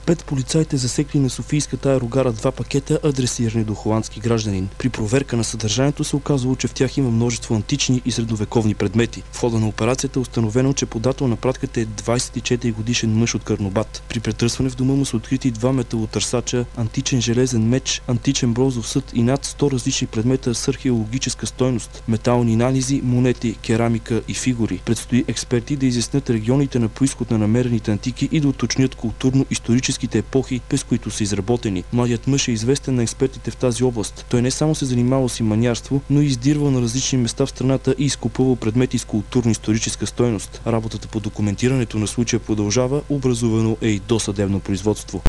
5 полицаите засекли на софийската аерогара 2 пакета, адресирани до холандски гражданин. При проверка на съдържанието се оказало, че в тях има множество антични и средновековни предмети. В хода на операцията е установено, че подател на пратката е 24-годишен мъж от Карнобат. При претърсване в дома му са открити 2 металотърсача, античен железен меч, античен бронзов съд и над 100 различни предмета с археологическа стойност, метални анализи, монети, керамика и фигури. Предстои експерти да изяснят регионите на произход на намерените антики и да уточнят културно-историческите епохи, през които са изработени. Младият мъж е известен на експертите в тази област. Той не само се занимавал с иманярство, но и издирвал на различни места в страната и изкупувал предмети с културно-историческа стойност. Работата по документирането на случая продължава, образувано е и досъдебно производство.